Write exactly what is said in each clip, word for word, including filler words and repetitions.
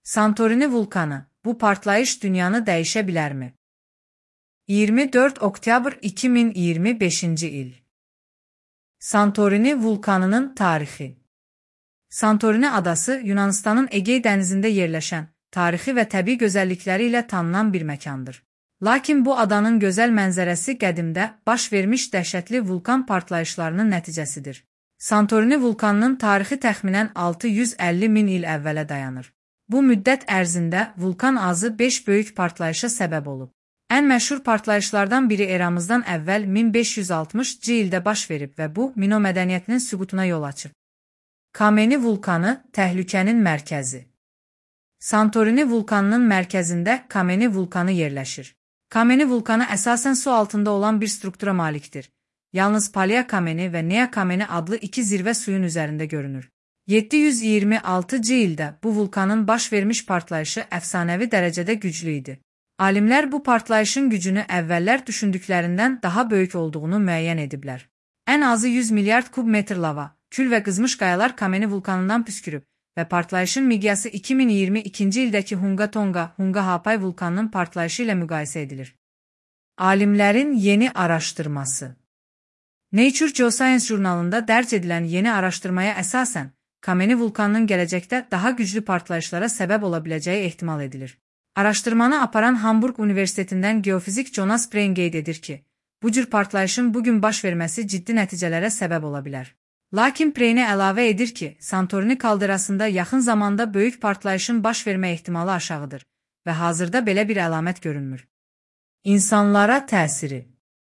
Santorini vulkanı, bu partlayış dünyanı dəyişə bilərmi? iyirmi dörd oktyabr iki min iyirmi beşinci il. Santorini vulkanının tarixi. Santorini adası Yunanistanın Egey dənizində yerləşən, tarixi və təbii gözəllikləri ilə tanınan bir məkandır. Lakin bu adanın gözəl mənzərəsi qədimdə baş vermiş dəhşətli vulkan partlayışlarının nəticəsidir. Santorini vulkanının tarixi təxminən altı yüz əlli min il əvvələ dayanır. Bu müddət ərzində vulkan azı beş böyük partlayışa səbəb olub. Ən məşhur partlayışlardan biri eramızdan əvvəl min beş yüz altmışıncı ildə baş verib və bu Mino mədəniyyətinin süqutuna yol açıb. Kameni vulkanı təhlükənin mərkəzi. Santorini vulkanının mərkəzində Kameni vulkanı yerləşir. Kameni vulkanı əsasən su altında olan bir struktura malikdir. Yalnız Palea Kameni və Nea Kameni adlı iki zirvə suyun üzərində görünür. yeddi yüz iyirmi altıncı ildə bu vulkanın baş vermiş partlayışı əfsanəvi dərəcədə güclü idi. Alimlər bu partlayışın gücünü əvvəllər düşündüklərindən daha böyük olduğunu müəyyən ediblər. Ən azı yüz milyard kub metr lava, kül və qızmış qayalar Kameni vulkanından püskürüb və partlayışın miqyası iki min iyirmi ikinci ildəki Hunga Tonga, Hunga Hapay vulkanının partlayışı ilə müqayisə edilir. Alimlərin yeni araşdırması. Nature Geoscience jurnalında dərc edilən yeni araşdırmaya əsasən, Kameni vulkanının gələcəkdə daha güclü partlayışlara səbəb ola biləcəyi ehtimal edilir. Araşdırmanı aparan Hamburg Universitetindən geofizik Jonas Brain qeyd edir ki, bu cür partlayışın bugün baş verməsi ciddi nəticələrə səbəb ola bilər. Lakin Brain əlavə edir ki, Santorini kalderasında yaxın zamanda böyük partlayışın baş vermə ehtimalı aşağıdır və hazırda belə bir əlamət görünmür. İnsanlara təsiri.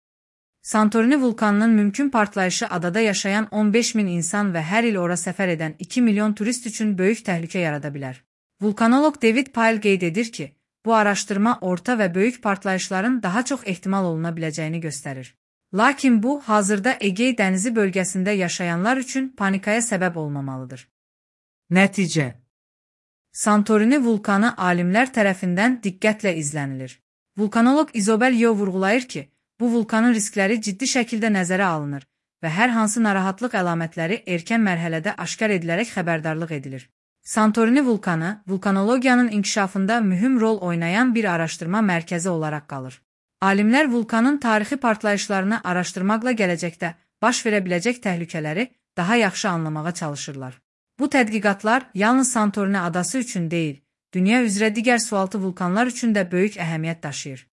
Santorini vulkanının mümkün partlayışı adada yaşayan on beş min insan və hər il ora səfər edən iki milyon turist üçün böyük təhlükə yarada bilər. Vulkanoloq David Pyle qeyd edir ki, bu araşdırma orta və böyük partlayışların daha çox ehtimal oluna biləcəyini göstərir. Lakin bu, hazırda Egey dənizi bölgəsində yaşayanlar üçün panikaya səbəb olmamalıdır. Nəticə. Santorini vulkanı alimlər tərəfindən diqqətlə izlənilir. Vulkanoloq İzobel Yo vurğulayır ki, bu vulkanın riskləri ciddi şəkildə nəzərə alınır və hər hansı narahatlıq əlamətləri erkən mərhələdə aşkar edilərək xəbərdarlıq edilir. Santorini vulkanı, vulkanologiyanın inkişafında mühüm rol oynayan bir araşdırma mərkəzi olaraq qalır. Alimlər vulkanın tarixi partlayışlarını araşdırmaqla gələcəkdə baş verə biləcək təhlükələri daha yaxşı anlamağa çalışırlar. Bu tədqiqatlar yalnız Santorini adası üçün deyil, dünya üzrə digər sualtı vulkanlar üçün də böyük əhəmiyyət daşıyır.